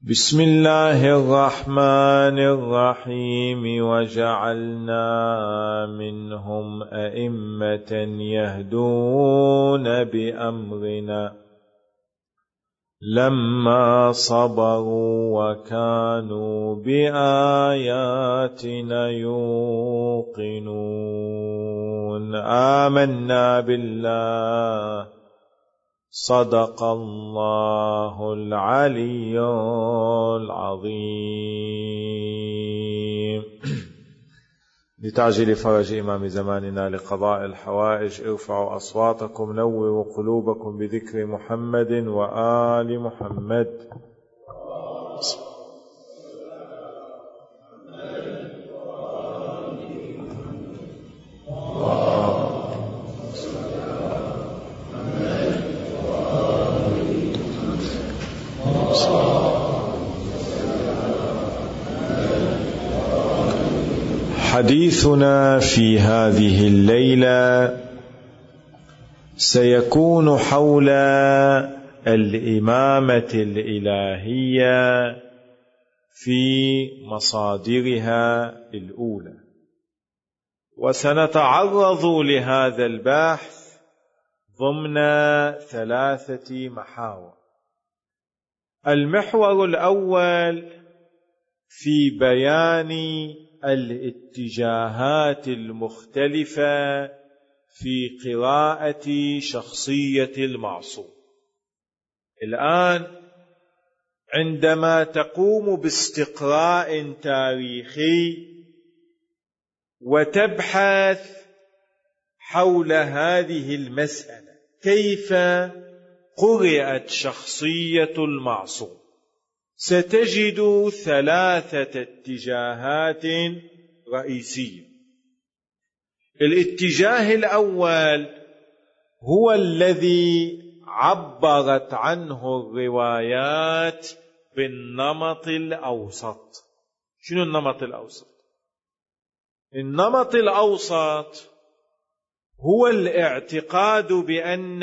بسم الله الرحمن الرحيم وجعلنا منهم أئمة يهدون بأمرنا لما صبروا وكانوا بآياتنا يوقنون آمنا بالله صدق الله العلي العظيم. لتعجيل فرج إمام زماننا لقضاء الحوائج ارفعوا أصواتكم نوروا قلوبكم بذكر محمد وآل محمد. حديثنا في هذه الليلة سيكون حول الإمامة الإلهية في مصادرها الأولى، وسنتعرض لهذا البحث ضمن 3 محاور. المحور الأول في بيان الاتجاهات المختلفة في قراءة شخصية المعصوم. الآن عندما تقوم باستقراء تاريخي وتبحث حول هذه المسألة، كيف قرأت شخصية المعصوم، ستجد 3 اتجاهات رئيسية. الاتجاه الأول هو الذي عبرت عنه الروايات بالنمط الأوسط. شنو النمط الأوسط؟ النمط الأوسط هو الاعتقاد بأن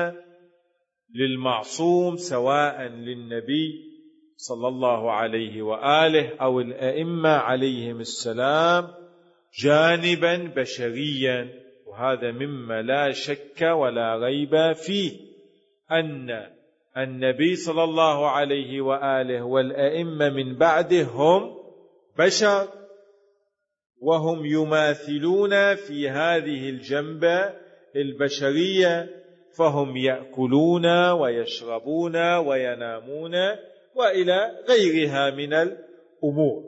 للمعصوم سواء للنبي صلى الله عليه وآله أو الأئمة عليهم السلام جانبا بشريا، وهذا مما لا شك ولا ريب فيه، أن النبي صلى الله عليه وآله والأئمة من بعده هم بشر، وهم يماثلون في هذه الجنبة البشرية، فهم يأكلون ويشربون وينامون وإلى غيرها من الأمور.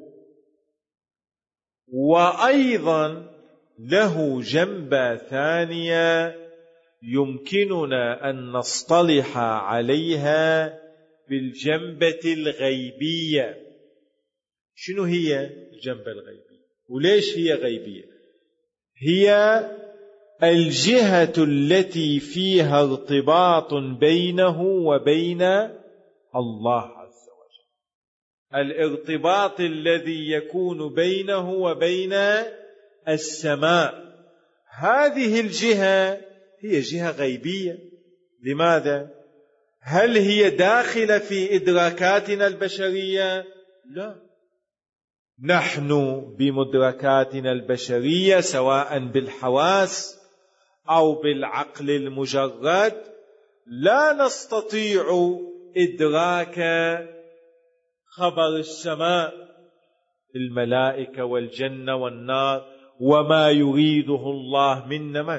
وأيضا له جنبة ثانية يمكننا أن نصطلح عليها بالجنبة الغيبية. شنو هي الجنبة الغيبية؟ وليش هي غيبية؟ هي الجهة التي فيها ارتباط بينه وبين الله، الارتباط الذي يكون بينه وبين السماء. هذه الجهة هي جهة غيبية. لماذا؟ هل هي داخلة في إدراكاتنا البشرية؟ لا، نحن بمدركاتنا البشرية سواء بالحواس أو بالعقل المجرد لا نستطيع إدراك خبر السماء، الملائكة والجنة والنار وما يريده الله منا. من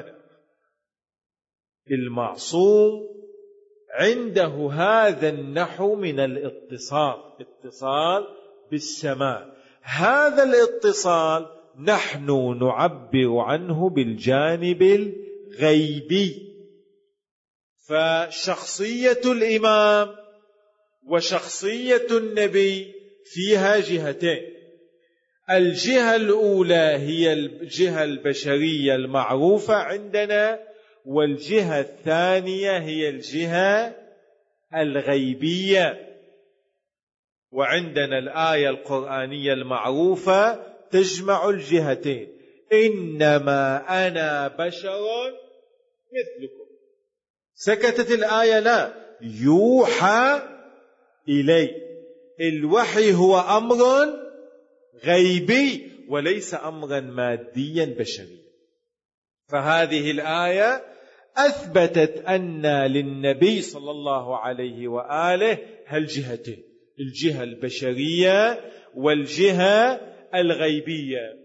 المعصوم عنده هذا النحو من الاتصال بالسماء. هذا الاتصال نحن نعبر عنه بالجانب الغيبي. فشخصية الإمام وشخصية النبي فيها جهتين. الجهة الأولى هي الجهة البشرية المعروفة عندنا، والجهة الثانية هي الجهة الغيبية. وعندنا الآية القرآنية المعروفة تجمع الجهتين: إنما أنا بشر مثلكم. سكتت الآية؟ لا، يوحى إلي. الوحي هو أمر غيبي وليس أمرا ماديا بشريا. فهذه الآية أثبتت أن للنبي صلى الله عليه وآله هالجهتين، الجهة البشرية والجهة الغيبية.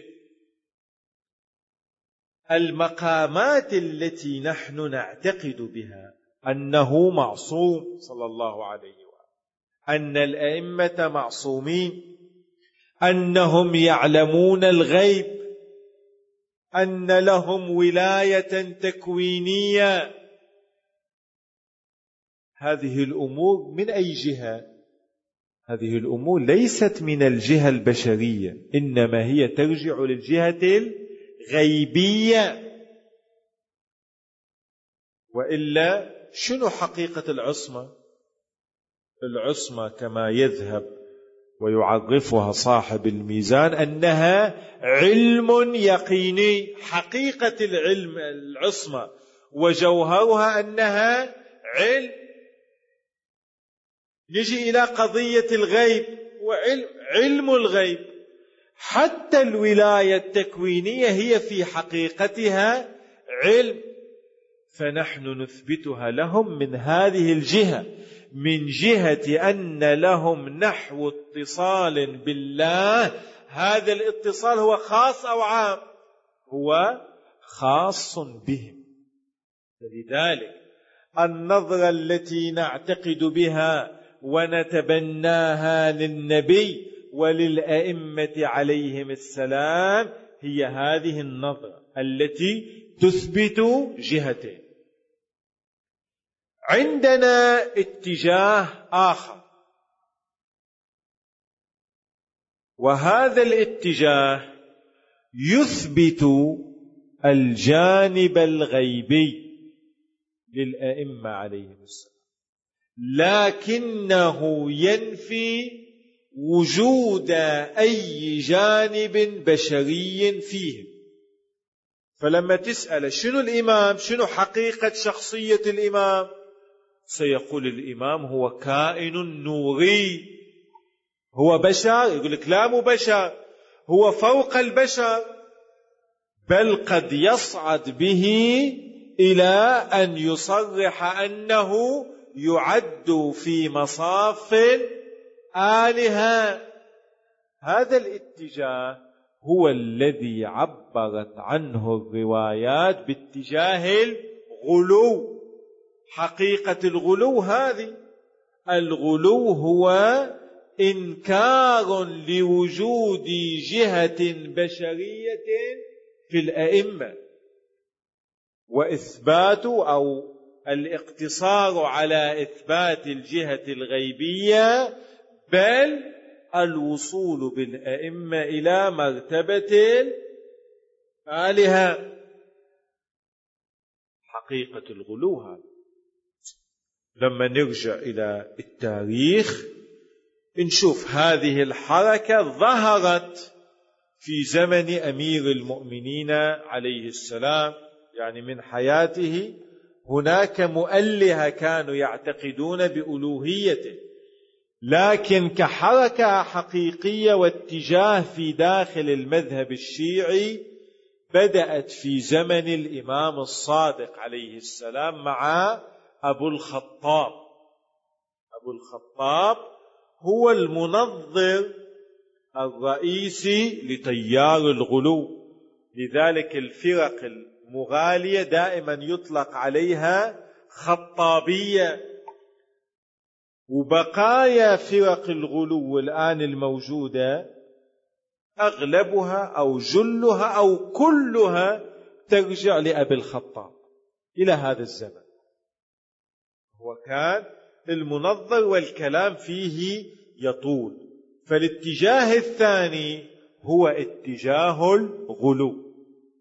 المقامات التي نحن نعتقد بها أنه معصوم صلى الله عليه وآله، أن الأئمة معصومين، أنهم يعلمون الغيب، أن لهم ولاية تكوينية، هذه الأمور من أي جهة؟ هذه الأمور ليست من الجهة البشرية، إنما هي ترجع للجهة الغيبية. وإلا شنو حقيقة العصمة؟ العصمة كما يذهب ويعرفها صاحب الميزان أنها علم يقيني. حقيقة العلم العصمة وجوهرها أنها علم. نجي إلى قضية الغيب وعلم الغيب. حتى الولاية التكوينية هي في حقيقتها علم، فنحن نثبتها لهم من هذه الجهة، من جهة أن لهم نحو اتصال بالله. هذا الاتصال هو خاص أو عام؟ هو خاص بهم. لذلك النظرة التي نعتقد بها ونتبناها للنبي وللأئمة عليهم السلام هي هذه النظرة التي تثبت جهتين. عندنا اتجاه آخر، وهذا الاتجاه يثبت الجانب الغيبي للأئمة عليهم السلام، لكنه ينفي وجود أي جانب بشري فيهم. فلما تسأل شنو الإمام، شنو حقيقة شخصية الإمام، سيقول الإمام هو كائن نوري. هو بشر؟ يقول لك لا، مو بشر، هو فوق البشر، بل قد يصعد به إلى أن يصرح أنه يعد في مصاف الآلهة. هذا الاتجاه هو الذي عبرت عنه الروايات باتجاه الغلو. حقيقة الغلو هذه، الغلو هو إنكار لوجود جهة بشرية في الأئمة، وإثبات أو الاقتصار على إثبات الجهة الغيبية، بل الوصول بالأئمة إلى مرتبة الآلهة. حقيقة الغلو هذا. لما نرجع إلى التاريخ نشوف هذه الحركة ظهرت في زمن أمير المؤمنين عليه السلام، يعني من حياته. هناك مؤلهة كانوا يعتقدون بألوهيته، لكن كحركة حقيقية واتجاه في داخل المذهب الشيعي بدأت في زمن الإمام الصادق عليه السلام مع أبو الخطاب. أبو الخطاب هو المنظر الرئيسي لتيار الغلو، لذلك الفرق المغالية دائما يطلق عليها خطابية. وبقايا فرق الغلو الآن الموجودة أغلبها أو جلها أو كلها ترجع لأبي الخطاب إلى هذا الزمن. هو كان المنظر والكلام فيه يطول. فالاتجاه الثاني هو اتجاه الغلو.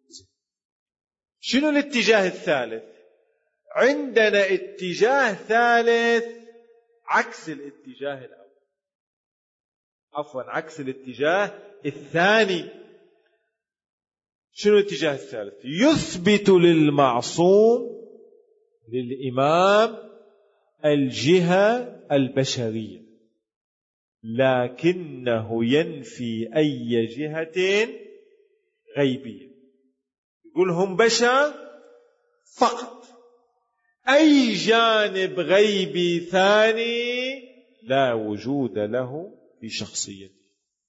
شنو الاتجاه الثالث؟ عندنا اتجاه ثالث عكس الاتجاه الأول، عفوا عكس الاتجاه الثاني. شنو الاتجاه الثالث؟ يثبت للمعصوم للإمام الجهة البشرية. لكنه ينفي أي جهة غيبية. يقول هم بشر فقط، أي جانب غيبي ثاني لا وجود له في شخصيته،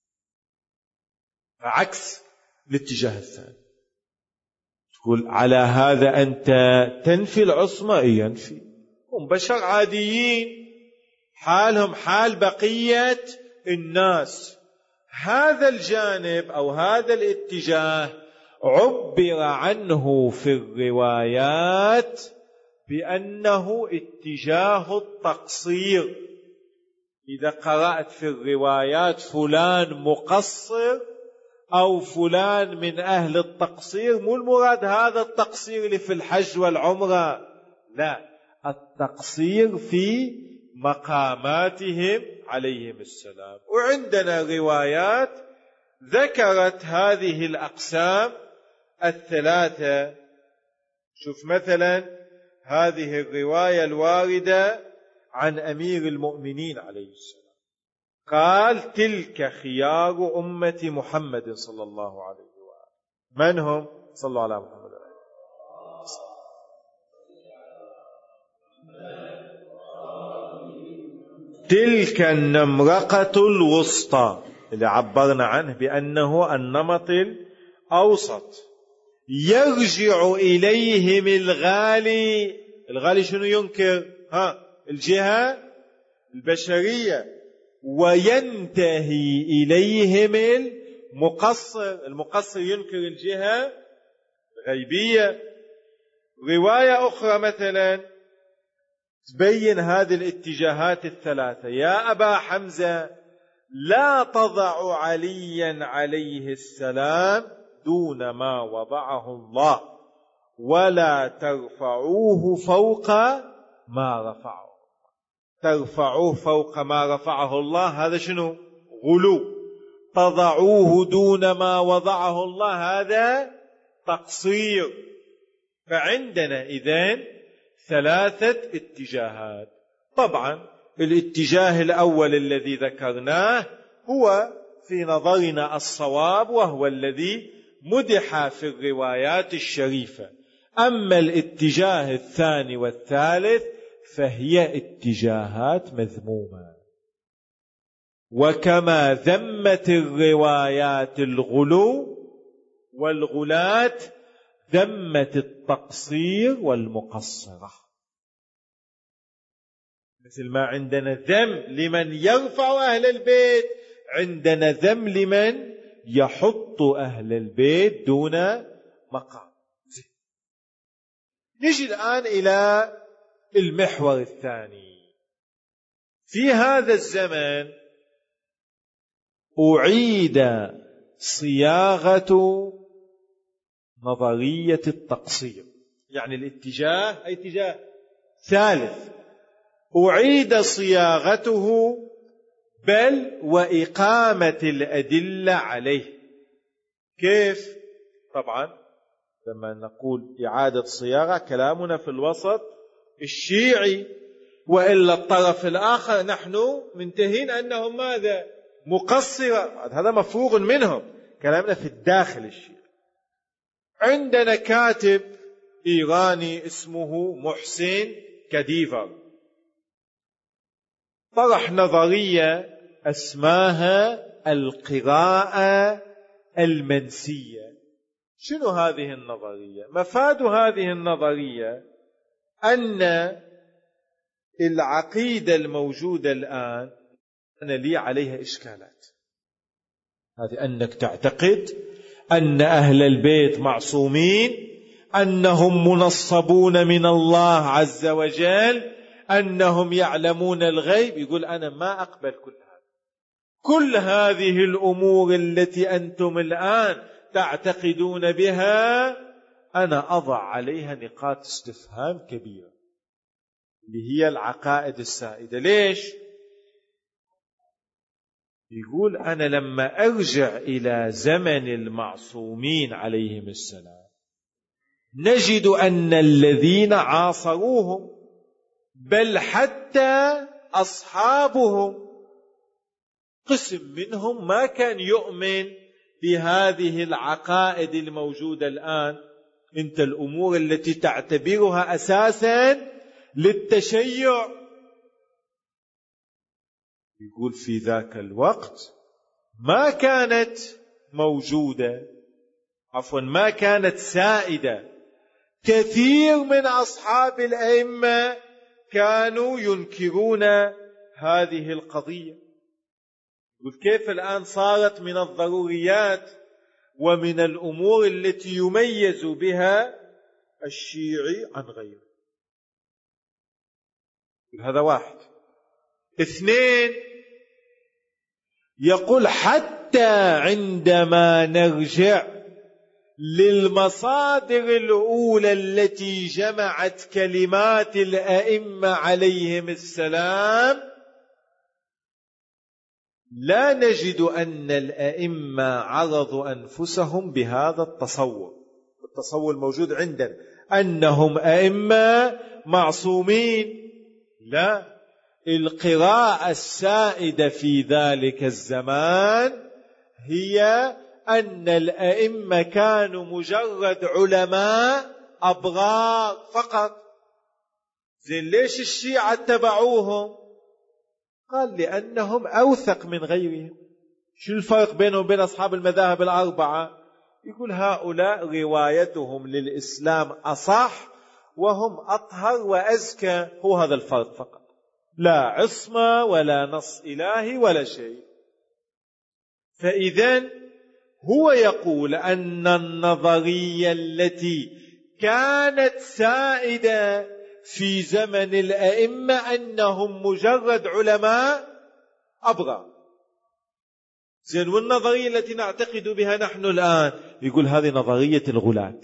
عكس الاتجاه الثاني. تقول على هذا أنت تنفي العصمة؟ ينفي، هم بشر عاديين حالهم حال بقية الناس. هذا الجانب أو هذا الاتجاه عبر عنه في الروايات بأنه اتجاه التقصير. إذا قرأت في الروايات فلان مقصر أو فلان من أهل التقصير، مو المراد هذا التقصير اللي في الحج والعمرة، لا، التقصير في مقاماتهم عليهم السلام. وعندنا روايات ذكرت هذه الأقسام الثلاثة. شوف مثلا هذه الرواية الواردة عن أمير المؤمنين عليه السلام، قال تلك خيار أمة محمد صلى الله عليه وآله. من هم؟ صلى الله على محمد. تلك النمرقة الوسطى اللي عبرنا عنه بأنه النمط الأوسط، يرجع إليهم الغالي. الغالي شنو ينكر؟ الجهة البشرية. وينتهي إليهم المقصر. المقصر ينكر الجهة الغيبية. رواية أخرى مثلا تبين هذه الاتجاهات الثلاثة: يا أبا حمزة لا تضع عليا عليه السلام دون ما وضعه الله، ولا ترفعوه فوق ما رفعه. ترفعوه فوق ما رفعه الله، هذا شنو؟ غلو. تضعوه دون ما وضعه الله، هذا تقصير. فعندنا إذن ثلاثة اتجاهات. طبعا الاتجاه الأول الذي ذكرناه هو في نظرنا الصواب، وهو الذي مدح في الروايات الشريفة. أما الاتجاه الثاني والثالث فهي اتجاهات مذمومة. وكما ذمت الروايات الغلو والغلاة، ذمت التقصير والمقصرة. مثل ما عندنا ذم لمن يرفع أهل البيت، عندنا ذم لمن يحط أهل البيت دون مقام. نجي الآن إلى المحور الثاني. في هذا الزمن أعيد صياغة نظرية التقصير، يعني الاتجاه أي اتجاه ثالث أعيد صياغته، بل وإقامة الأدلة عليه. كيف؟ طبعا لما نقول إعادة صياغة كلامنا في الوسط الشيعي، وإلا الطرف الآخر نحن منتهين أنهم ماذا؟ مقصرة. هذا مفروغ منهم، كلامنا في الداخل الشيعي. عندنا كاتب إيراني اسمه محسن كديفر، طرح نظرية اسماها القراءة المنسية. شنو هذه النظرية؟ مفاد هذه النظرية أن العقيدة الموجودة الآن أنا لي عليها إشكالات. هذه أنك تعتقد أن أهل البيت معصومين، أنهم منصبون من الله عز وجل، أنهم يعلمون الغيب. يقول أنا ما أقبل كل هذه الأمور التي أنتم الآن تعتقدون بها، أنا أضع عليها نقاط استفهام كبيرة، اللي هي العقائد السائدة. ليش؟ يقول أنا لما أرجع إلى زمن المعصومين عليهم السلام، نجد أن الذين عاصروهم، بل حتى أصحابهم، قسم منهم ما كان يؤمن بهذه العقائد الموجودة الآن. انت الأمور التي تعتبرها أساسا للتشيع، يقول في ذاك الوقت ما كانت موجودة، عفوا ما كانت سائدة. كثير من أصحاب الأئمة كانوا ينكرون هذه القضية. يقول كيف الآن صارت من الضروريات ومن الأمور التي يميز بها الشيعي عن غيره. هذا واحد. اثنين، يقول حتى عندما نرجع للمصادر الأولى التي جمعت كلمات الأئمة عليهم السلام لا نجد أن الأئمة عرضوا أنفسهم بهذا التصور الموجود عندنا أنهم أئمة معصومين. لا، القراءة السائدة في ذلك الزمان هي أن الأئمة كانوا مجرد علماء أبرار فقط. زين ليش الشيعة اتبعوهم؟ قال لأنهم أوثق من غيرهم. شو الفرق بينهم وبين أصحاب المذاهب الأربعة؟ يقول هؤلاء روايتهم للإسلام أصح وهم أطهر وأزكى، هو هذا الفرق فقط، لا عصمة ولا نص إلهي ولا شيء. فإذن هو يقول أن النظرية التي كانت سائدة في زمن الأئمة أنهم مجرد علماء أبرار. زين، والنظرية التي نعتقد بها نحن الآن يقول هذه نظرية الغلاة.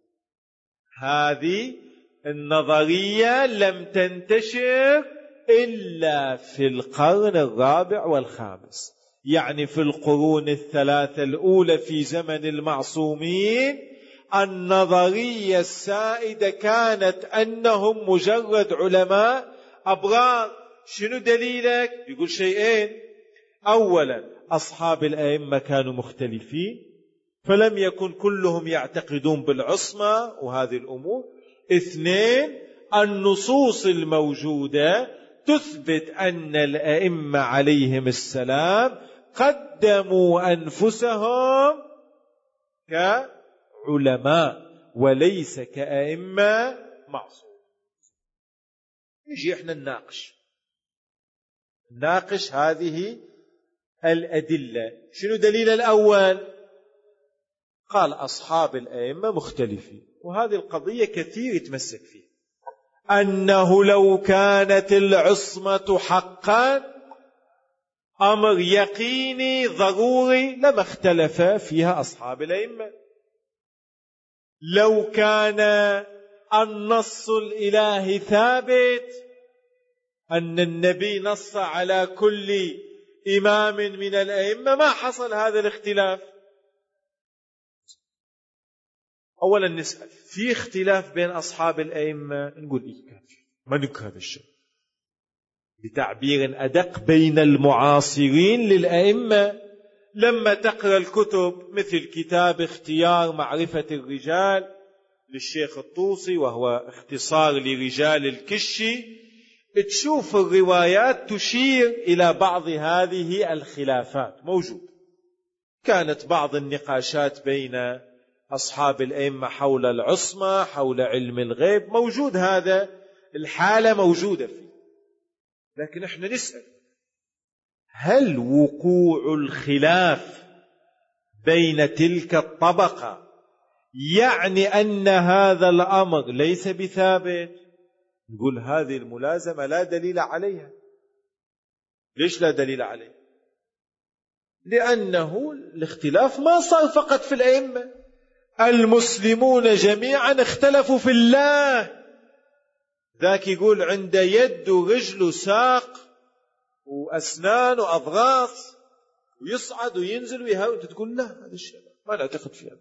هذه النظرية لم تنتشر إلا في القرن الرابع والخامس، يعني في القرون الثلاثة الأولى في زمن المعصومين. النظرية السائدة كانت أنهم مجرد علماء أبرار. شنو دليلك؟ يقول شيئين. أولا، أصحاب الأئمة كانوا مختلفين، فلم يكن كلهم يعتقدون بالعصمة وهذه الأمور. اثنين، النصوص الموجودة تثبت أن الأئمة عليهم السلام قدموا أنفسهم كعلماء وليس كأئمة معصوم. نجي احنا نناقش هذه الأدلة. شنو دليل الأول؟ قال أصحاب الأئمة مختلفين، وهذه القضية كثير يتمسك فيها، أنه لو كانت العصمة حقا أمر يقيني ضروري لما اختلف فيها أصحاب الأئمة. لو كان النص الإلهي ثابت، أن النبي نص على كل إمام من الأئمة، ما حصل هذا الاختلاف. أولا نسأل، في اختلاف بين أصحاب الأئمة؟ نقول إيه كافي، ما ننكر هذا الشيء. بتعبير أدق، بين المعاصرين للأئمة لما تقرأ الكتب مثل كتاب اختيار معرفة الرجال للشيخ الطوسي، وهو اختصار لرجال الكشي، تشوف الروايات تشير إلى بعض هذه الخلافات موجود. كانت بعض النقاشات بين أصحاب الأئمة حول العصمة، حول علم الغيب، موجود، هذا الحالة موجودة فيه. لكن احنا نسأل، هل وقوع الخلاف بين تلك الطبقة يعني أن هذا الأمر ليس بثابت؟ نقول هذه الملازمة لا دليل عليها. ليش لا دليل عليها؟ لأنه الاختلاف ما صار فقط في الأئمة، المسلمون جميعا اختلفوا في الله. ذاك يقول عنده يد ورجل وساق وأسنان وأضغاث، ويصعد وينزل ويهاوي، أنت تقول لا، هذا الشيء ما نعتقد فيه.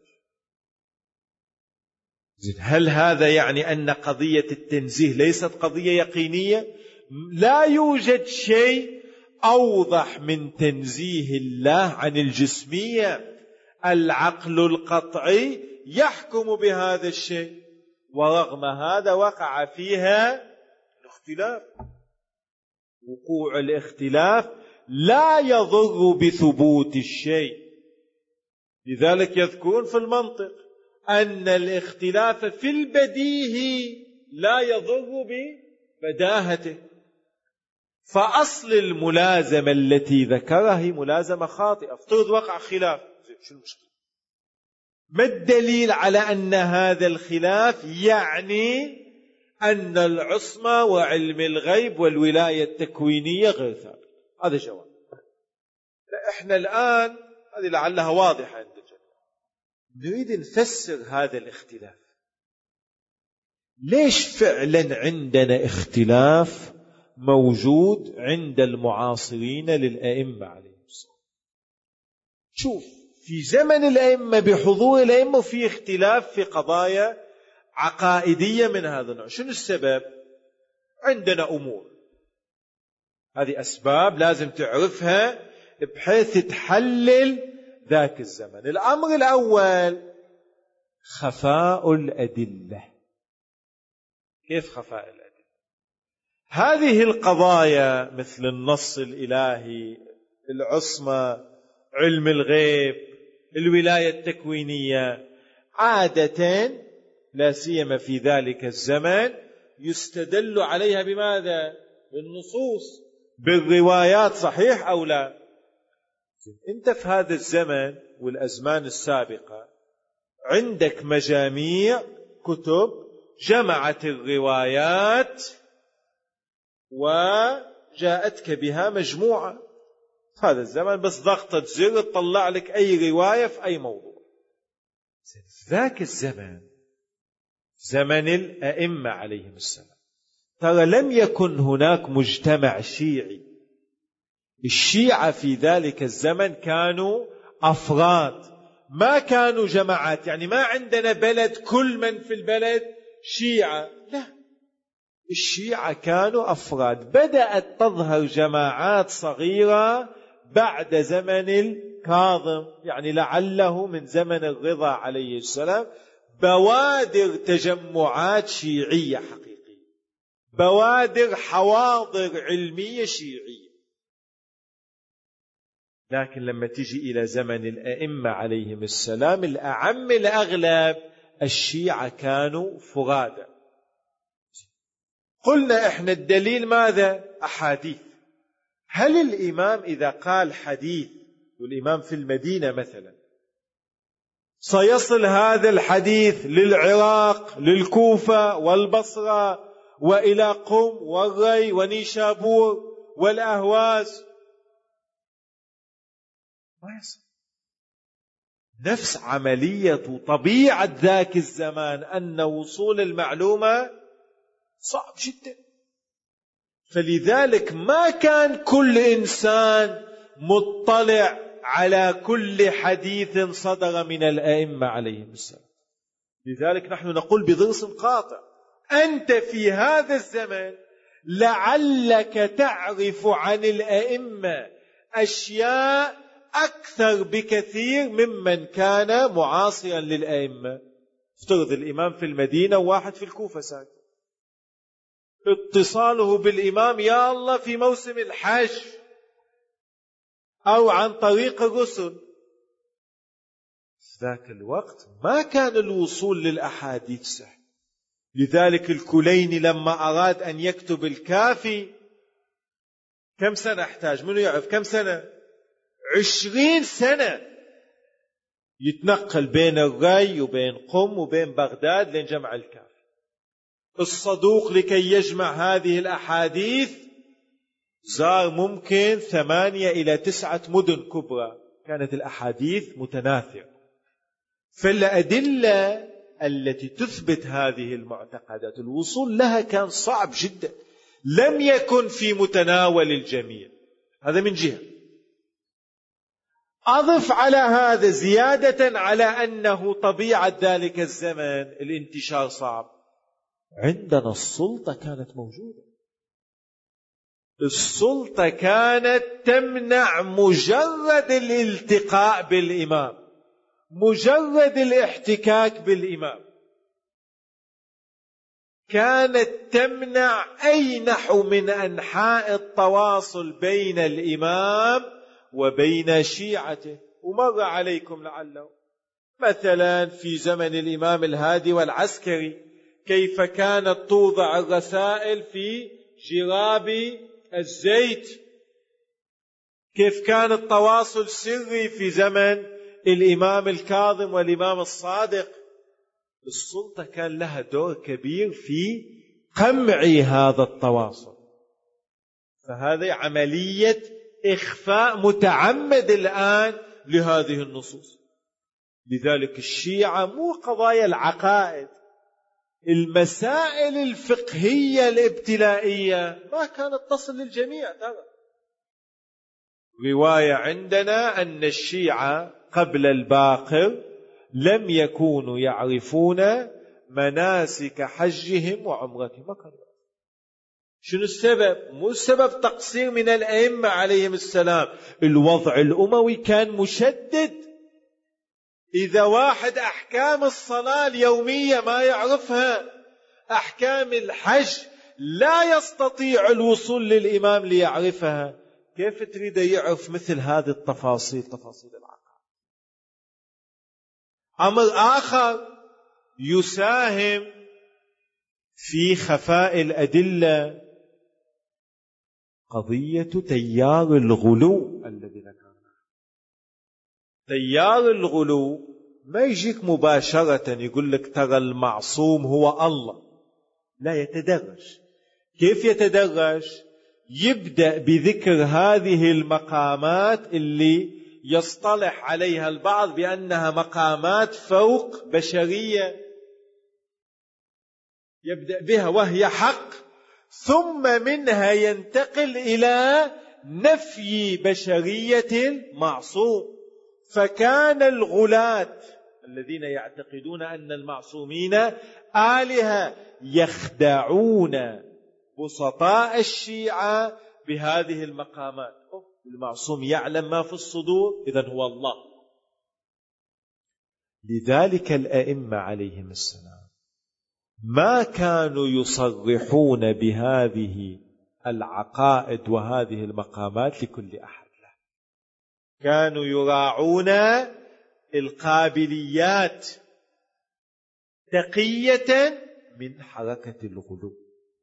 هل هذا يعني أن قضية التنزيه ليست قضية يقينية؟ لا يوجد شيء أوضح من تنزيه الله عن الجسمية. العقل القطعي يحكم بهذا الشيء، ورغم هذا وقع فيها الاختلاف. وقوع الاختلاف لا يضر بثبوت الشيء. لذلك يذكرون في المنطق أن الاختلاف في البديهي لا يضر ببداهته. فأصل الملازمة التي ذكرها هي ملازمة خاطئة. افترض وقع خلاف، شو المشكلة؟ ما الدليل على أن هذا الخلاف يعني أن العصمة وعلم الغيب والولاية التكوينية غير ثابت؟ هذا جواب. احنا الآن هذه لعلها واضحة عند الجميع، نريد نفسر هذا الاختلاف. ليش فعلا عندنا اختلاف موجود عند المعاصرين للأئمة عليهم السلام؟ شوف، في زمن الأئمة بحضور الأئمة في اختلاف في قضايا عقائدية من هذا النوع. شنو السبب؟ عندنا أمور، هذه أسباب لازم تعرفها بحيث تحلل ذاك الزمن. الأمر الأول خفاء الأدلة. كيف خفاء الأدلة؟ هذه القضايا مثل النص الإلهي، العصمة، علم الغيب، الولاية التكوينية، عادة لا سيما في ذلك الزمن يستدل عليها بماذا؟ بالنصوص، بالروايات، صحيح أو لا؟ أنت في هذا الزمن والأزمان السابقة عندك مجاميع كتب جمعت الروايات وجاءتك بها مجموعة. في هذا الزمن بس ضغطة زر تطلع لك أي رواية في أي موضوع. في ذاك الزمن، زمن الأئمة عليهم السلام، ترى لم يكن هناك مجتمع شيعي. الشيعة في ذلك الزمن كانوا أفراد، ما كانوا جماعات. يعني ما عندنا بلد كل من في البلد شيعة، لا، الشيعة كانوا أفراد. بدأت تظهر جماعات صغيرة بعد زمن الكاظم، يعني لعله من زمن الرضا عليه السلام، بوادر تجمعات شيعية حقيقية، بوادر حواضر علمية شيعية. لكن لما تجي إلى زمن الأئمة عليهم السلام، الأعم الأغلب الشيعة كانوا فرادا. قلنا إحنا الدليل ماذا؟ أحاديث. هل الإمام إذا قال حديث، والإمام في المدينة مثلا، سيصل هذا الحديث للعراق، للكوفة والبصرة وإلى قم والري ونيشابور والأهواز؟ ما يصل. نفس عملية طبيعة ذاك الزمان أن وصول المعلومة صعب جدا. فلذلك ما كان كل إنسان مطلع على كل حديث صدر من الأئمة عليهم السلام. لذلك نحن نقول بضرس قاطع: أنت في هذا الزمن لعلك تعرف عن الأئمة أشياء أكثر بكثير ممن كان معاصرا للأئمة. افترض الإمام في المدينة وواحد في الكوفة ساكن، اتصاله بالإمام يا الله في موسم الحج أو عن طريق الرسل. في ذاك الوقت ما كان الوصول للأحاديث سهل. لذلك الكليني لما أراد أن يكتب الكافي كم سنة احتاج؟ منو يعرف كم سنة؟ 20 سنة يتنقل بين الري وبين قم وبين بغداد لين جمع الكافي. الصدوق لكي يجمع هذه الأحاديث زار ممكن 8 إلى 9 مدن كبرى، كانت الأحاديث متناثرة. فالأدلة التي تثبت هذه المعتقدات الوصول لها كان صعب جدا، لم يكن في متناول الجميع. هذا من جهة. أضف على هذا زيادة على أنه طبيعة ذلك الزمن الانتشار صعب، عندنا السلطة كانت موجودة. السلطة كانت تمنع مجرد الالتقاء بالإمام، مجرد الاحتكاك بالإمام، كانت تمنع أي نحو من أنحاء التواصل بين الإمام وبين شيعته. ومر عليكم لعله مثلا في زمن الإمام الهادي والعسكري كيف كانت توضع الرسائل في جراب الزيت، كيف كان التواصل سري في زمن الإمام الكاظم والإمام الصادق. السلطة كان لها دور كبير في قمع هذا التواصل. فهذه عملية إخفاء متعمد الآن لهذه النصوص. لذلك الشيعة مو قضايا العقائد، المسائل الفقهية الابتلائية ما كانت تصل للجميع. رواية عندنا أن الشيعة قبل الباقر لم يكونوا يعرفون مناسك حجهم وعمرتهم. ما كانوا. شنو السبب؟ مو السبب تقصير من الأئمة عليهم السلام، الوضع الأموي كان مشدد. إذا واحد أحكام الصلاة اليومية ما يعرفها، أحكام الحج لا يستطيع الوصول للإمام ليعرفها، كيف تريد يعرف مثل هذه التفاصيل، تفاصيل العقائد؟ أمر آخر يساهم في خفاء الأدلة قضية تيار الغلو الذي ذكرناه. تيار الغلو ما يجيك مباشرة يقول لك ترى المعصوم هو الله، لا، يتدرج. كيف يتدرج؟ يبدأ بذكر هذه المقامات اللي يصطلح عليها البعض بأنها مقامات فوق بشرية، يبدأ بها وهي حق، ثم منها ينتقل إلى نفي بشرية المعصوم. فكان الغلاة الذين يعتقدون أن المعصومين آلهة يخدعون بسطاء الشيعة بهذه المقامات. المعصوم يعلم ما في الصدور، إذن هو الله. لذلك الأئمة عليهم السلام ما كانوا يصرحون بهذه العقائد وهذه المقامات لكل أحد، لا، كانوا يراعون القابليات تقية من حركة الغلو.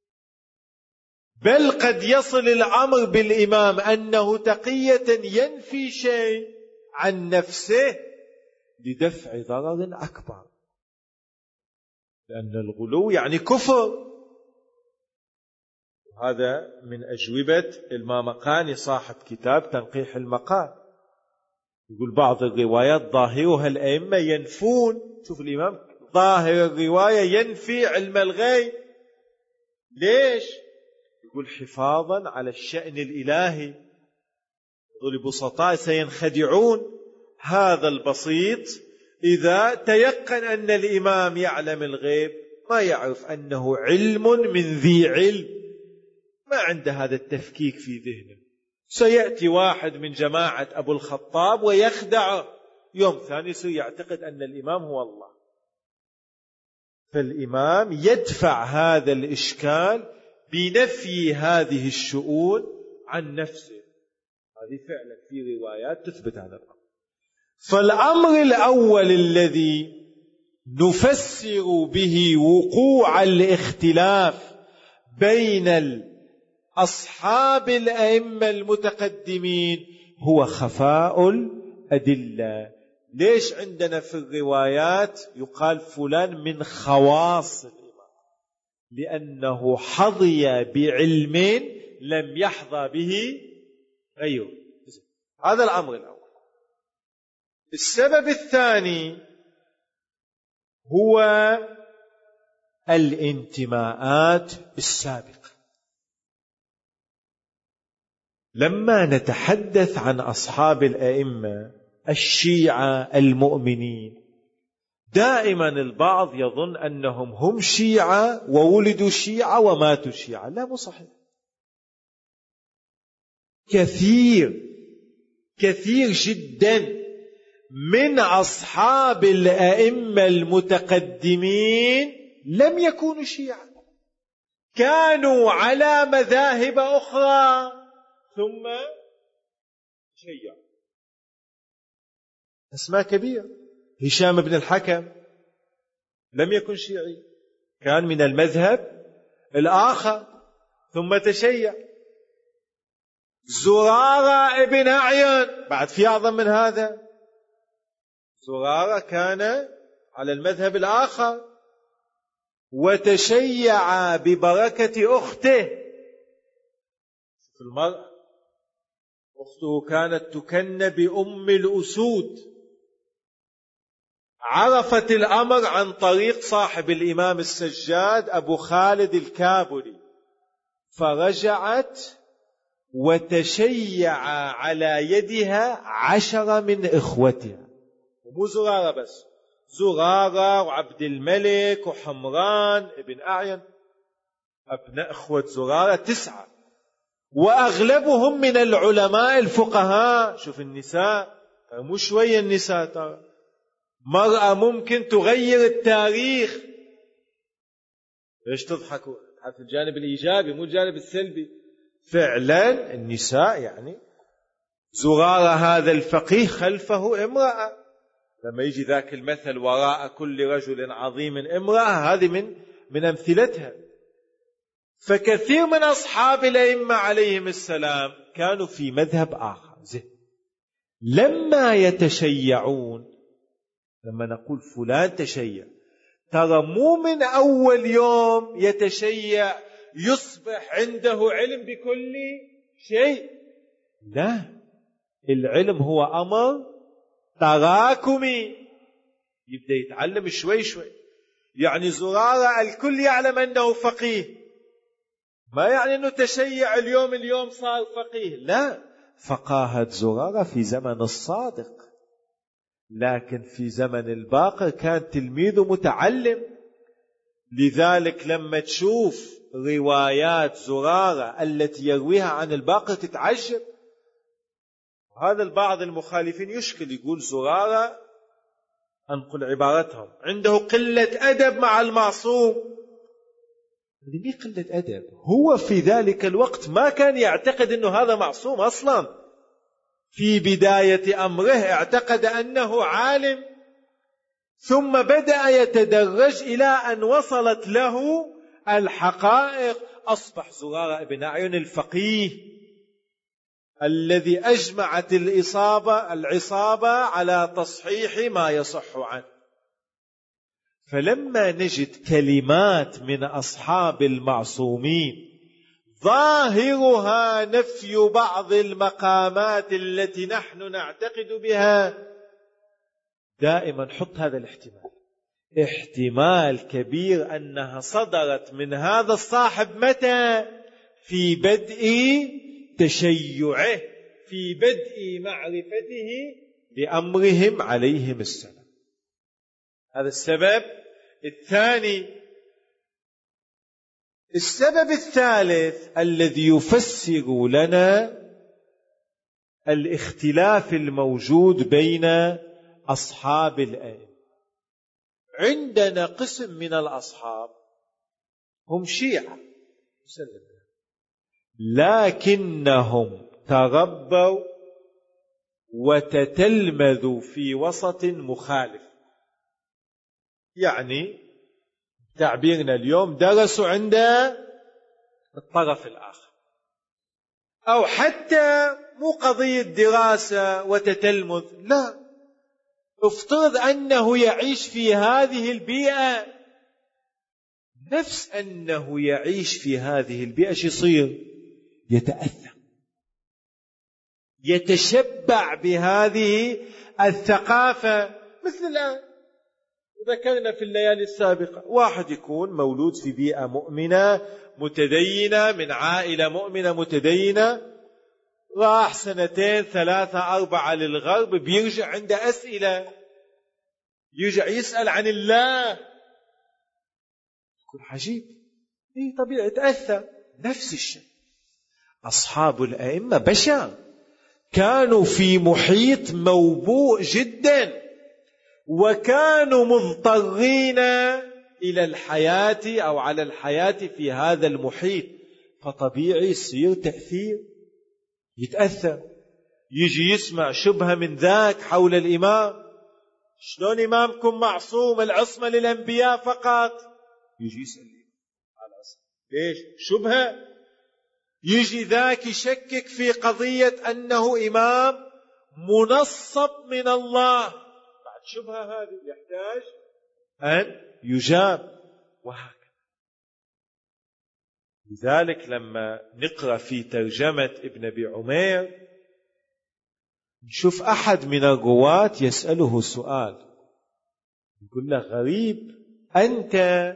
بل قد يصل الأمر بالإمام أنه تقية ينفي شيء عن نفسه لدفع ضرر أكبر، لأن الغلو يعني كفر. هذا من أجوبة المامقاني صاحب كتاب تنقيح المقال، يقول بعض الروايات ظاهرها الأئمة ينفون. شوف الإمام ظاهر الرواية ينفي علم الغيب. ليش؟ يقول حفاظا على الشأن الإلهي. ذول بسطاء سينخدعون. هذا البسيط إذا تيقن أن الإمام يعلم الغيب ما يعرف أنه علم من ذي علم، ما عنده هذا التفكيك في ذهنه. سيأتي واحد من جماعة أبو الخطاب ويخدعه، يوم ثاني سيعتقد أن الإمام هو الله. فالإمام يدفع هذا الإشكال بنفي هذه الشؤون عن نفسه. هذه فعلا في روايات تثبت هذا الأمر. فالأمر الأول الذي نفسر به وقوع الاختلاف بين أصحاب الأئمة المتقدمين هو خفاء الأدلة. ليش عندنا في الروايات يقال فلان من خواص الإمام؟ لأنه حظي بعلم لم يحظى به غيره. هذا الأمر الأول. السبب الثاني هو الانتماءات السابقة. لما نتحدث عن أصحاب الأئمة الشيعة المؤمنين، دائما البعض يظن أنهم هم شيعة وولدوا شيعة وماتوا شيعة. لا، مو صحيح. كثير جدا من أصحاب الأئمة المتقدمين لم يكونوا شيعا، كانوا على مذاهب أخرى ثم شيعوا. أسماء كبيرة. هشام بن الحكم لم يكن شيعي، كان من المذهب الآخر ثم تشيع. زرارة ابن أعين، بعد في أعظم من هذا، زرارة كان على المذهب الآخر وتشيع ببركة أخته. في المرأة أخته كانت تكن بأم الأسود، عرفت الأمر عن طريق صاحب الإمام السجاد أبو خالد الكابلي، فرجعت وتشيع على يدها 10 من إخوتها، ومو زرارة بس، زرارة وعبد الملك وحمران ابن أعين، أبناء إخوة زرارة 9، وأغلبهم من العلماء الفقهاء. شوف النساء، مو شوية النساء، ترى مرأة ممكن تغير التاريخ. ليش تضحكوا؟ في الجانب الإيجابي مو الجانب السلبي. فعلا النساء، يعني زرارة هذا الفقيه خلفه امرأة، لما يجي ذاك المثل وراء كل رجل عظيم امرأة، هذه من أمثلتها. فكثير من أصحاب الأئمة عليهم السلام كانوا في مذهب آخر. لما يتشيعون، لما نقول فلان تشيع، ترى مو من أول يوم يتشيع يصبح عنده علم بكل شيء، لا، العلم هو أمر تراكمي، يبدأ يتعلم شوي شوي. يعني زرارة الكل يعلم أنه فقيه، ما يعني أنه تشيع اليوم صار فقيه، لا، فقاهة زرارة في زمن الصادق، لكن في زمن الباقر كان تلميذ متعلم. لذلك لما تشوف روايات زرارة التي يرويها عن الباقر تتعجب. هذا البعض المخالفين يشكل، يقول زرارة، أنقل عبارتهم، عنده قلة أدب مع المعصوم. ليه قلة أدب؟ هو في ذلك الوقت ما كان يعتقد أنه هذا معصوم أصلا. في بداية أمره اعتقد أنه عالم، ثم بدأ يتدرج إلى أن وصلت له الحقائق، أصبح زرارة ابن أعين الفقيه الذي أجمعت العصابة على تصحيح ما يصح عنه. فلما نجد كلمات من أصحاب المعصومين ظاهرها نفي بعض المقامات التي نحن نعتقد بها، دائما حط هذا الاحتمال، احتمال كبير أنها صدرت من هذا الصاحب متى؟ في بدء تشيعه، في بدء معرفته بأمرهم عليهم السلام. هذا السبب الثاني. السبب الثالث الذي يفسر لنا الاختلاف الموجود بين أصحاب الأئمة، عندنا قسم من الأصحاب هم شيعة لكنهم تربوا وتتلمذوا في وسط مخالف، يعني تعبيرنا اليوم درسوا عند الطرف الآخر، أو حتى مو قضية دراسة وتتلمذ، لا، افترض أنه يعيش في هذه البيئة، نفس أنه يعيش في هذه البيئة شو يصير؟ يتأثر، يتشبع بهذه الثقافة. مثل الآن ذكرنا في الليالي السابقة، واحد يكون مولود في بيئة مؤمنة متدينة من عائلة مؤمنة متدينة، راح 2 3 4 للغرب، بيرجع عنده أسئلة، يرجع يسأل عن الله، يكون عجيب، طبيعي يتأثر. نفس الشيء أصحاب الأئمة بشر، كانوا في محيط موبوء جدا، وكانوا مضطرين إلى الحياة أو على الحياة في هذا المحيط، فطبيعي يصير تأثير، يتأثر، يجي يسمع شبهة من ذاك حول الإمام، شلون إمامكم معصوم، العصمة للأنبياء فقط، يجي يسأل على العصمة ليش؟ شبهة. يجي ذاك يشكك في قضية أنه إمام منصب من الله، بعد شبهة هذه يحتاج أن يجاب، وهكذا. لذلك لما نقرأ في ترجمة ابن أبي عمير نشوف أحد من الرواة يسأله سؤال، يقول له غريب، أنت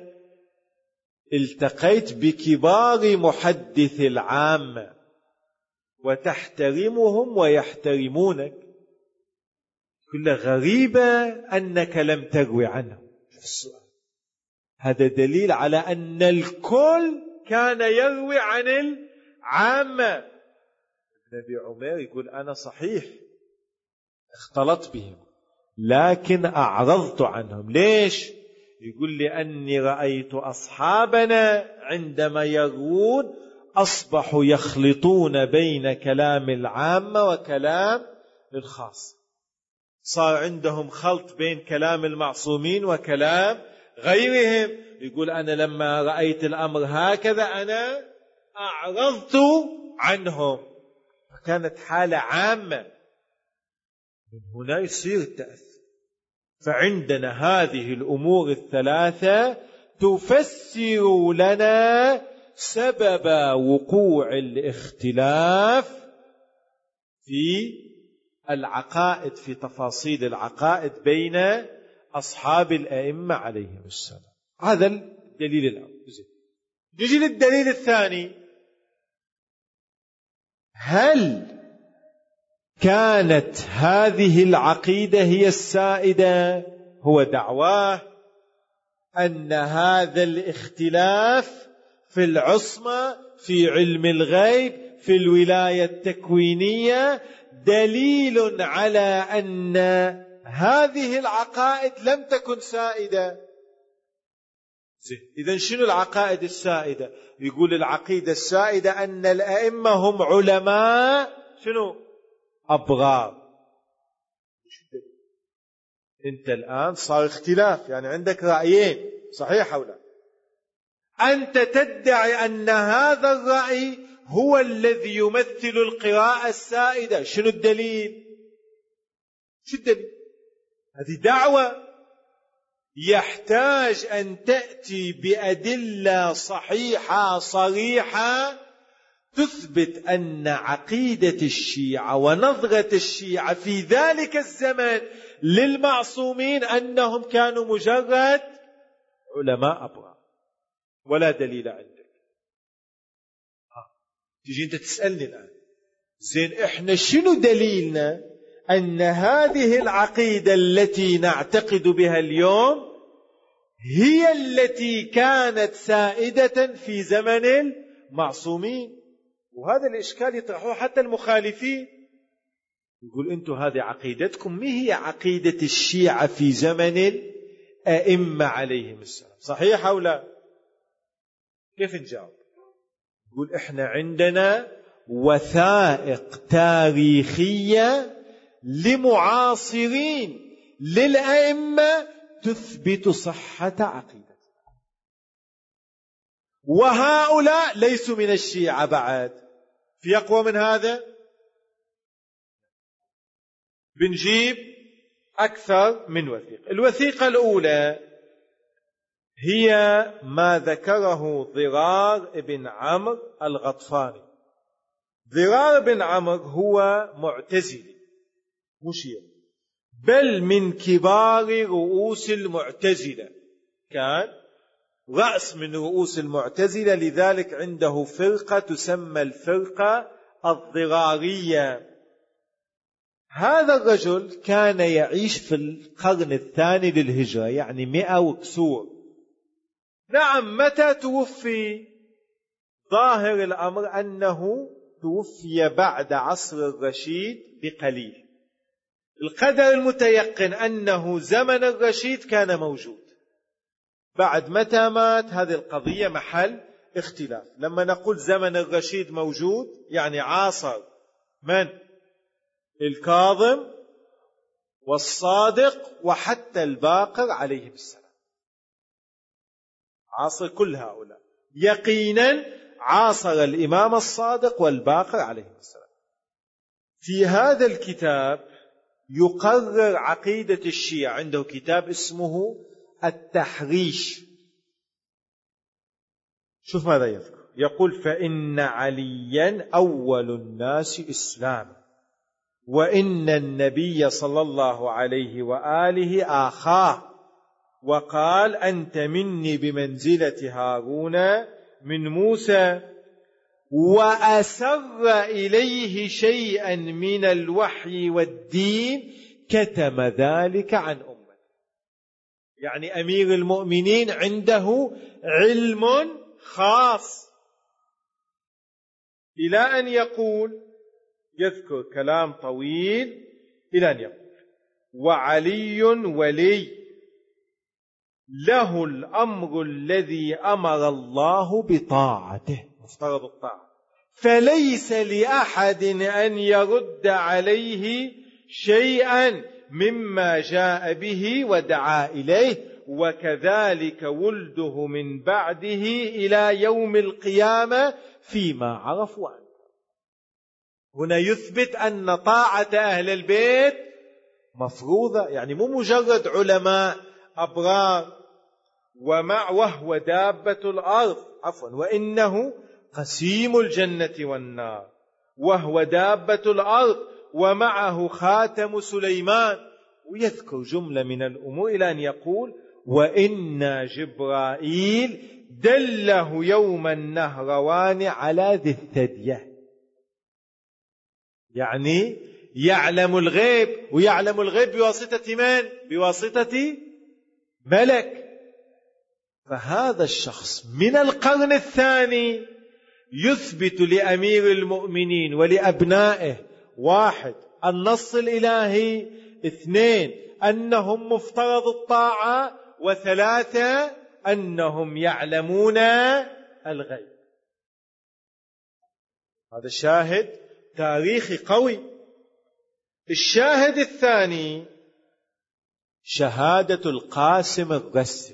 التقيت بكبار محدث العامة وتحترمهم ويحترمونك، يقول له غريبة أنك لم تروي عنهم. السؤال هذا دليل على أن الكل كان يروي عن العامة. ابن أبي عمير يقول أنا صحيح اختلط بهم، لكن أعرضت عنهم. ليش؟ يقول لأني رأيت أصحابنا عندما يروون أصبحوا يخلطون بين كلام العامة وكلام الخاص، صار عندهم خلط بين كلام المعصومين وكلام غيرهم. يقول أنا لما رأيت الأمر هكذا أنا أعرضت عنهم، فكانت حالة عامة. من هنا يصير التأثير. فعندنا هذه الأمور الثلاثة تفسر لنا سبب وقوع الاختلاف في العقائد، في تفاصيل العقائد بين أصحاب الأئمة عليهم السلام. هذا الدليل الأول. نجي للدليل الثاني، هل كانت هذه العقيدة هي السائدة؟ هو دعواه أن هذا الاختلاف في العصمة، في علم الغيب، في الولاية التكوينية دليل على أن هذه العقائد لم تكن سائدة. إذن شنو العقائد السائدة؟ يقول العقيدة السائدة أن الأئمة هم علماء شنو؟ أبرار. أنت الآن صار اختلاف، يعني عندك رأيين، صحيح أو لا؟ أنت تدعي أن هذا الرأي هو الذي يمثل القراءة السائدة. شنو الدليل؟ شو الدليل؟ هذه دعوة، يحتاج أن تأتي بأدلة صحيحة صريحة تثبت أن عقيدة الشيعة ونظرة الشيعة في ذلك الزمن للمعصومين أنهم كانوا مجرد علماء أبرار، ولا دليل عندك. تجي أنت تسألني الآن، زين إحنا شنو دليلنا أن هذه العقيدة التي نعتقد بها اليوم هي التي كانت سائدة في زمن المعصومين؟ وهذا الإشكال يطرحوه حتى المخالفين، يقول أنتم هذه عقيدتكم، ما هي عقيدة الشيعة في زمن الأئمة عليهم السلام؟ صحيح أو لا؟ كيف نجاوب؟ يقول إحنا عندنا وثائق تاريخية لمعاصرين للأئمة تثبت صحة عقيدة، وهؤلاء ليسوا من الشيعة بعد. في أقوى من هذا؟ بنجيب أكثر من وثيقة. الوثيقة الأولى هي ما ذكره ضرار بن عمرو الغطفاني. ضرار بن عمرو هو معتزلي، مش شيعي، بل من كبار رؤوس المعتزلة، كان رأس من رؤوس المعتزلة، لذلك عنده فرقة تسمى الفرقة الضرارية. هذا الرجل كان يعيش في القرن الثاني للهجرة، يعني 100 وكسور. نعم، متى توفي؟ ظاهر الأمر أنه توفي بعد عصر الرشيد بقليل. القدر المتيقن أنه زمن الرشيد كان موجود. بعد متى مات هذه القضية محل اختلاف. لما نقول زمن الرشيد موجود يعني عاصر من؟ الكاظم والصادق وحتى الباقر عليهم السلام، عاصر كل هؤلاء. يقينا عاصر الإمام الصادق والباقر عليهم السلام. في هذا الكتاب يقرر عقيدة الشيعة. عنده كتاب اسمه التحريش. شوف ماذا يذكر. يقول: فإن عليا أول الناس إسلاما، وإن النبي صلى الله عليه وآله آخاه، وقال: أنت مني بمنزلة هارون من موسى، وأسر إليه شيئا من الوحي والدين كتم ذلك عن أمته. يعني أمير المؤمنين عنده علم خاص، إلى أن يقول، يذكر كلام طويل إلى أن يقول: وعلي ولي له الأمر الذي أمر الله بطاعته، مفترض الطاعة، فليس لأحد أن يرد عليه شيئا مما جاء به ودعا إليه، وكذلك ولده من بعده إلى يوم القيامة فيما عرفوا عنه. هنا يثبت أن طاعة أهل البيت مفروضة، يعني مو مجرد علماء أبرار. وهو دابة الأرض، وإنه قسيم الجنة والنار، وهو دابة الأرض، ومعه خاتم سليمان. ويذكر جملة من الأمور إلى أن يقول: وإن جبرائيل دله يوم النهروان على ذي الثدية. يعني يعلم الغيب، ويعلم الغيب بواسطة من؟ بواسطة ملك. فهذا الشخص من القرن الثاني يثبت لأمير المؤمنين ولأبنائه: 1. النص الإلهي، 2. أنهم مفترض الطاعة، 3. أنهم يعلمون الغيب. هذا شاهد تاريخي قوي. الشاهد الثاني شهادة القاسم الرسي.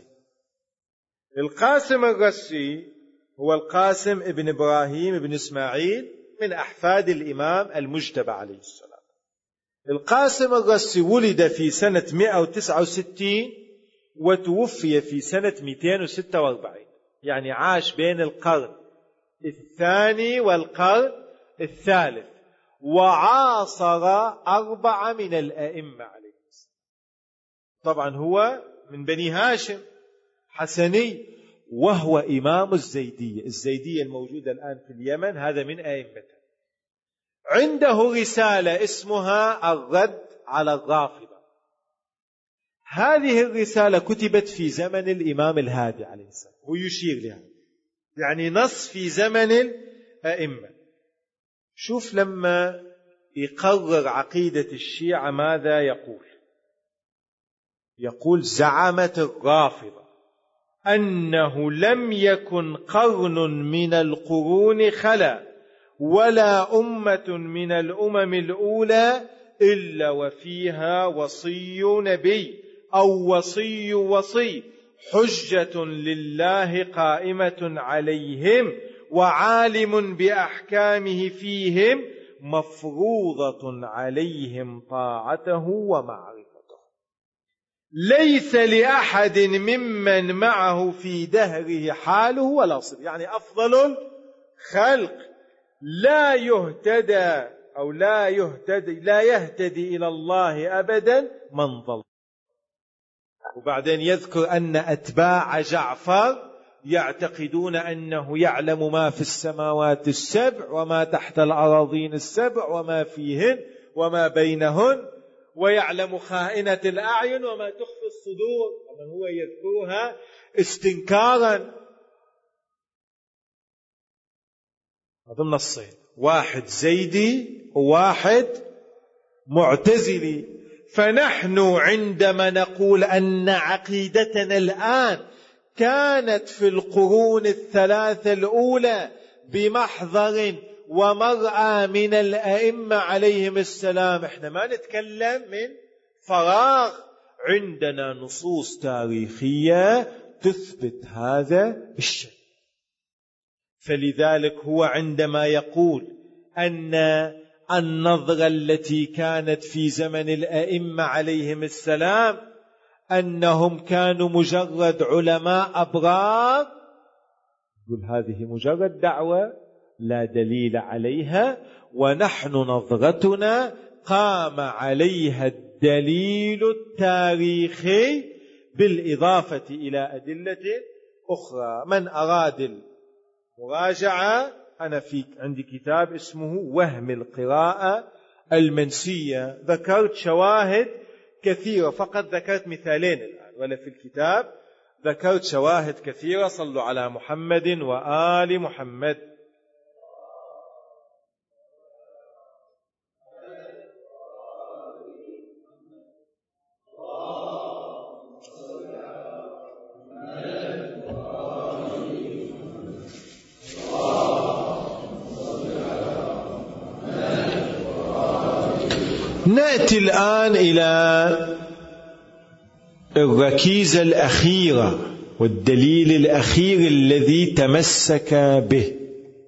القاسم الرسي هو القاسم ابن إبراهيم ابن إسماعيل من أحفاد الإمام المجتبى عليه السلام. القاسم الرسي ولد في سنة 169 وتوفي في سنة 246، يعني عاش بين القرن الثاني والقرن الثالث، وعاصر 4 من الأئمة عليه السلام. طبعا هو من بني هاشم حسني، وهو إمام الزيدية الموجودة الآن في اليمن، هذا من أئمته. عنده رسالة اسمها الرد على الرافضة. هذه الرسالة كتبت في زمن الإمام الهادي عليه السلام، ويشير لها، يعني نص في زمن الأئمة. شوف لما يقرر عقيدة الشيعة ماذا يقول. يقول: زعمت الرافضة أنه لم يكن قرن من القرون خلا ولا أمة من الأمم الأولى إلا وفيها وصي نبي أو وصي حجة لله قائمة عليهم، وعالم بأحكامه فيهم، مفروضة عليهم طاعته ومعرفته، ليس لأحد ممن معه في دهره حاله ولا صل. يعني أفضل الخلق لا يهتدى أو لا يهتدي إلى الله أبدا من ضل. وبعدين يذكر أن أتباع جعفر يعتقدون أنه يعلم ما في السماوات السبع وما تحت الأراضين السبع وما فيهن وما بينهن، ويعلم خائنة الأعين وما تخفي الصدور، ومن هو يذكرها استنكارا. هذا النصين. واحد زيدي وواحد معتزلي. فنحن عندما نقول أن عقيدتنا الآن كانت في القرون الثلاثة الأولى بمحضر ومرأى من الأئمة عليهم السلام، احنا ما نتكلم من فراغ، عندنا نصوص تاريخية تثبت هذا الشيء. فلذلك هو عندما يقول أن النظرة التي كانت في زمن الأئمة عليهم السلام أنهم كانوا مجرد علماء أبرار، يقول هذه مجرد دعوة لا دليل عليها، ونحن نظرتنا قام عليها الدليل التاريخي بالإضافة إلى أدلة أخرى. من أراد المراجعة أنا عندي كتاب اسمه وهم القراءة المنسية، ذكرت شواهد كثيرة، فقط ذكرت مثالين الآن، ولا في الكتاب ذكرت شواهد كثيرة. صلوا على محمد وآل محمد. نأتي الآن إلى الركيزة الأخيرة والدليل الأخير الذي تمسك به.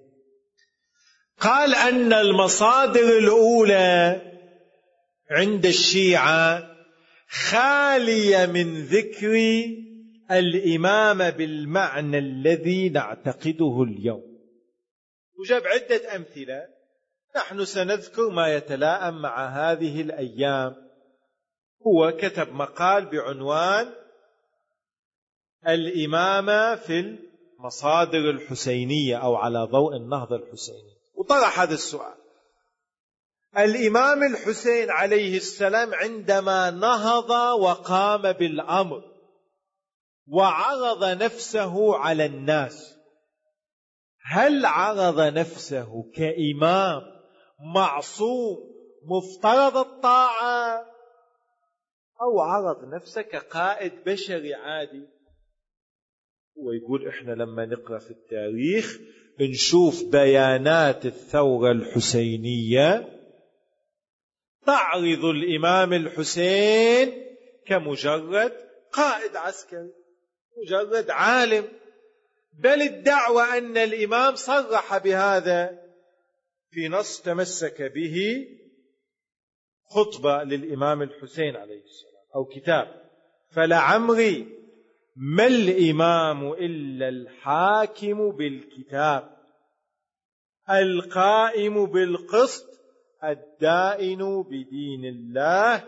قال أن المصادر الأولى عند الشيعة خالية من ذكر الإمامة بالمعنى الذي نعتقده اليوم، وجاب عدة أمثلة. نحن سنذكر ما يتلائم مع هذه الأيام. هو كتب مقال بعنوان الإمامة في المصادر الحسينية أو على ضوء النهضة الحسيني، وطرح هذا السؤال: الإمام الحسين عليه السلام عندما نهض وقام بالأمر وعرض نفسه على الناس، هل عرض نفسه كإمام معصوم مفترض الطاعة، أو عرض نفسه كقائد بشري عادي؟ هو يقول إحنا لما نقرأ في التاريخ نشوف بيانات الثورة الحسينية تعرض الإمام الحسين كمجرد قائد عسكري، مجرد عالم، بل الدعوة أن الإمام صرح بهذا في نص تمسك به، خطبة للإمام الحسين عليه السلام أو كتاب: فلعمري ما الإمام إلا الحاكم بالكتاب القائم بالقسط الدائن بدين الله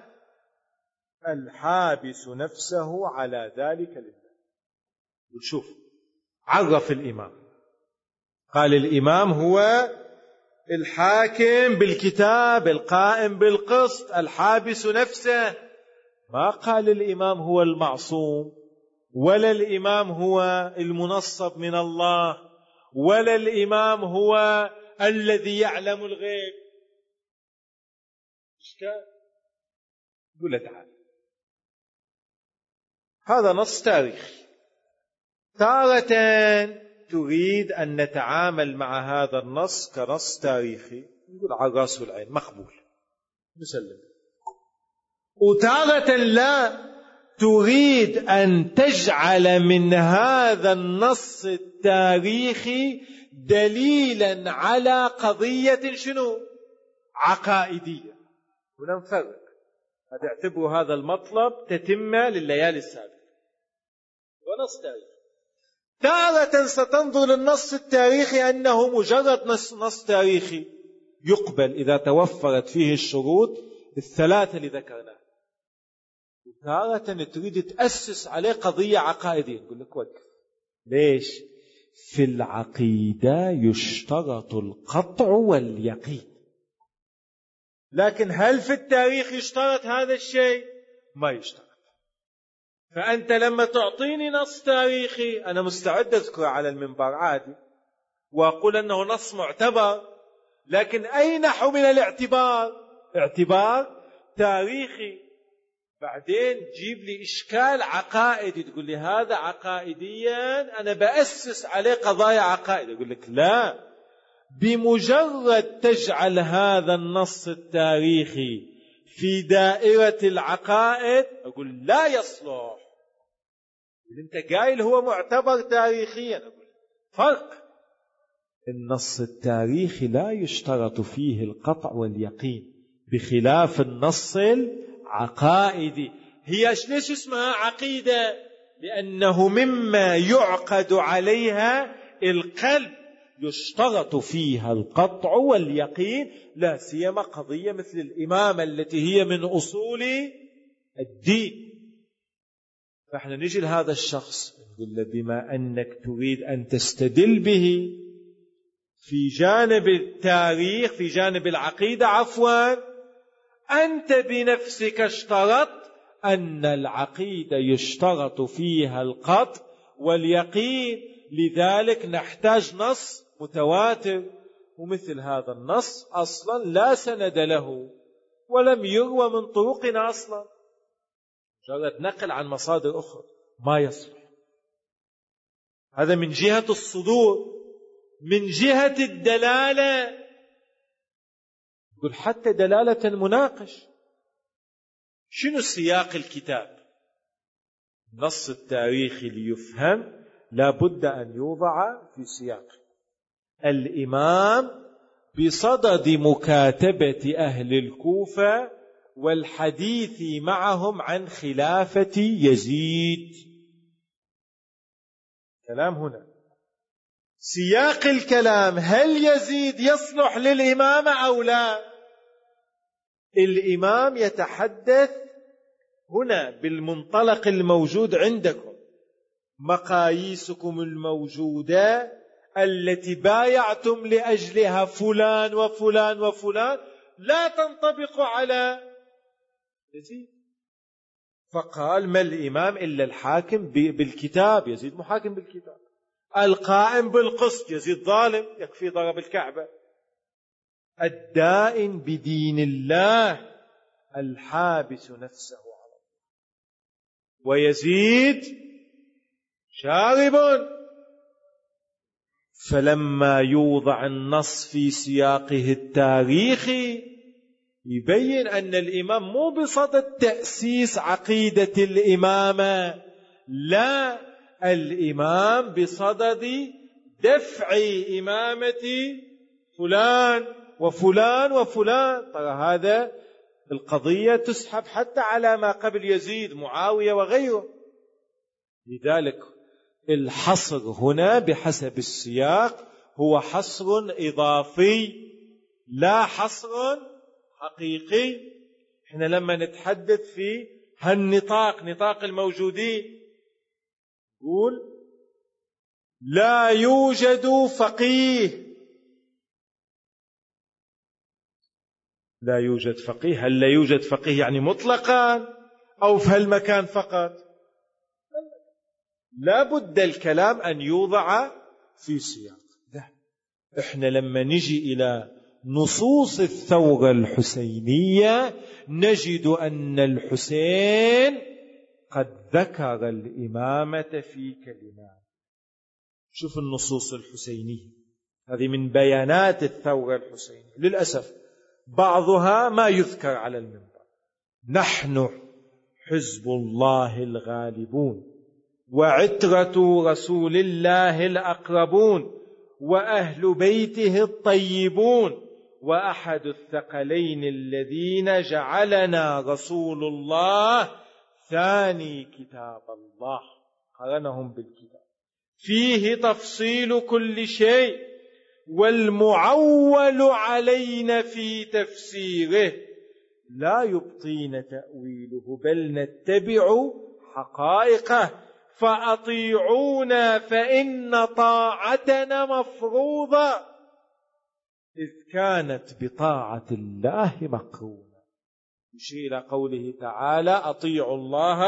الحابس نفسه على ذلك لله. وشوف عرف الإمام، قال الإمام هو الحاكم بالكتاب القائم بالقسط الحابس نفسه، ما قال الإمام هو المعصوم، ولا الإمام هو المنصب من الله، ولا الإمام هو الذي يعلم الغيب. إشكال؟ قل تعالى، هذا نص تاريخي. تارة تريد أن نتعامل مع هذا النص كنص تاريخي، نقول على الراس والعين مقبول نسلم، وتارة لا تريد أن تجعل من هذا النص التاريخي دليلا على قضية شنو؟ عقائدية. ونفرق، اعتبروا هذا المطلب تتمة لليالي السابقة ونص تاريخي. تارة ستنظر للنص التاريخي أنه مجرد نص تاريخي يقبل إذا توفرت فيه الشروط الثلاثة اللي ذكرناها، وتارة تريد تأسس عليه قضية عقائدية. نقول لك وقف، ليش؟ في العقيدة يشترط القطع واليقين، لكن هل في التاريخ يشترط هذا الشيء؟ ما يشترط. فأنت لما تعطيني نص تاريخي أنا مستعد أذكره على المنبر عادي وأقول أنه نص معتبر، لكن أين حمل الاعتبار؟ اعتبار تاريخي. بعدين جيب لي إشكال عقائدي، تقول لي هذا عقائديا أنا بأسس عليه قضايا عقائد، أقول لك لا، بمجرد تجعل هذا النص التاريخي في دائرة العقائد أقول لا يصلح. أنت قايل هو معتبر تاريخيا، أقول فرق. النص التاريخي لا يشترط فيه القطع واليقين، بخلاف النص العقائدي. هي ليش اسمها عقيدة؟ لأنه مما يعقد عليها القلب، يشترط فيها القطع واليقين، لا سيما قضية مثل الإمامة التي هي من أصول الدين. فإحنا نجي لهذا الشخص نقول له بما أنك تريد أن تستدل به في جانب التاريخ، في جانب العقيدة عفوا، أنت بنفسك اشترطت أن العقيدة يشترط فيها القطع واليقين، لذلك نحتاج نص متواتر. ومثل هذا النص أصلا لا سند له ولم يروى من طرقنا أصلا، مجرد نقل عن مصادر أخرى، ما يصلح. هذا من جهة الصدور. من جهة الدلالة يقول حتى دلالة مناقش. شنو سياق الكتاب؟ النص التاريخي ليفهم لا بد أن يوضع في سياق. الإمام بصدد مكاتبة أهل الكوفة والحديث معهم عن خلافة يزيد. كلام هنا سياق الكلام، هل يزيد يصلح للإمامة أو لا؟ الإمام يتحدث هنا بالمنطلق الموجود عندكم، مقاييسكم الموجودة التي بايعتم لأجلها فلان وفلان وفلان لا تنطبق على يزيد. فقال ما الإمام إلا الحاكم بالكتاب، يزيد محاكم بالكتاب، القائم بالقسط، يزيد ظالم يكفي ضرب الكعبة، الدائن بدين الله الحابس نفسه على الله، ويزيد شارب. فلما يوضع النص في سياقه التاريخي يبين أن الإمام مو بصدد تأسيس عقيدة الإمامة، لا، الإمام بصدد دفع إمامة فلان وفلان وفلان. ترى هذا القضية تسحب حتى على ما قبل يزيد، معاوية وغيره. لذلك الحصر هنا بحسب السياق هو حصر إضافي لا حصر حقيقي. احنا لما نتحدث في هالنطاق، نطاق الموجودين، يقول لا يوجد فقيه. لا يوجد فقيه، هل لا يوجد فقيه يعني مطلقا أو في هالمكان فقط؟ لا بد الكلام أن يوضع في سياق. احنا لما نجي إلى نصوص الثورة الحسينية نجد أن الحسين قد ذكر الإمامة في كلمات. شوف النصوص الحسينية هذه من بيانات الثورة الحسينية، للأسف بعضها ما يذكر على المنبر. نحن حزب الله الغالبون، وعترة رسول الله الأقربون، وأهل بيته الطيبون، وأحد الثقلين الذين جعلنا رسول الله ثاني كتاب الله. قرنهم بالكتاب فيه تفصيل كل شيء، والمعول علينا في تفسيره لا يبطين تأويله، بل نتبع حقائقه. فأطيعونا فإن طاعتنا مفروضة، إذ كانت بطاعة الله مقرونة. يشير إلى قوله تعالى أطيعوا الله.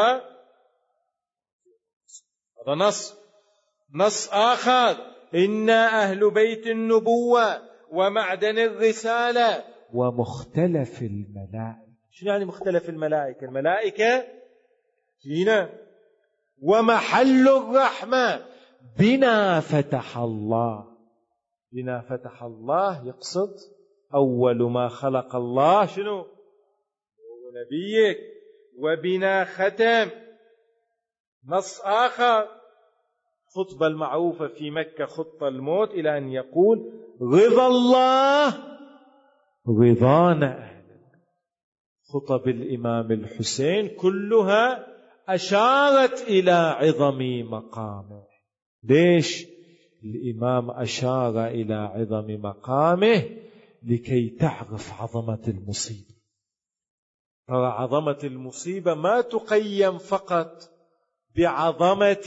هذا نص آخر إنا أهل بيت النبوة ومعدن الرسالة ومختلف الملائكة. شنو يعني مختلف الملائكة؟ الملائكة فينا. ومحل الرحمة. بنا فتح الله. بنا فتح الله يقصد أول ما خلق الله شنو؟ نبيك. وبنا ختم. نص آخر خطبة المعروفة في مكة خط الموت إلى أن يقول رضا الله رضانا. خطب الإمام الحسين كلها أشارت إلى عظم مقامه. ليش الإمام أشار إلى عظم مقامه؟ لكي تعرف عظمة المصيبة. ترى عظمة المصيبة ما تقيم فقط بعظمة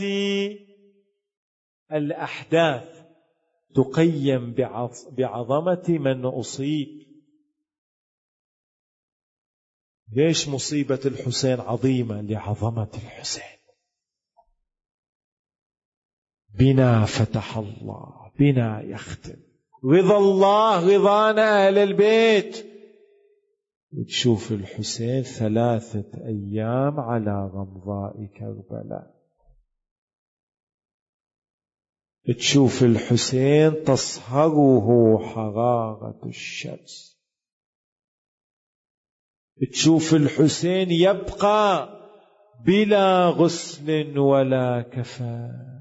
الأحداث، تقيم بعظمة من أصيب. ليش مصيبة الحسين عظيمة؟ لعظمة الحسين. بنا فتح الله، بنا يختم. رضا الله رضانا أهل البيت. وتشوف الحسين 3 أيام على رمضاء كربلاء. تشوف الحسين تصهره حرارة الشمس. تشوف الحسين يبقى بلا غسل ولا كفن.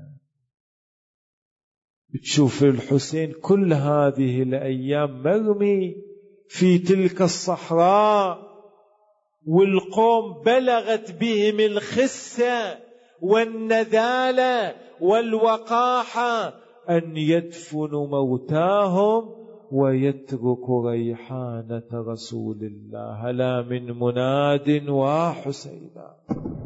تشوف الحسين كل هذه الأيام مرمي في تلك الصحراء، والقوم بلغت بهم الخسة والنذالة والوقاحة أن يدفنوا موتاهم ويتركوا ريحانة رسول الله. هلا من مناد وحسينا.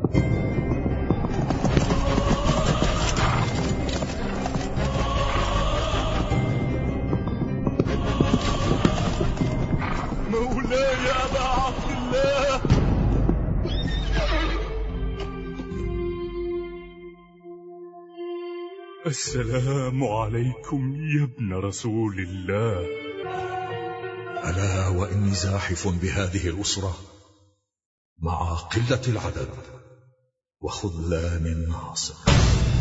مولاي أبا عبد الله. السلام عليكم يا ابن رسول الله. ألا وإني زاحف بهذه الأسرة مع قلة العدد وخذلان الناصر.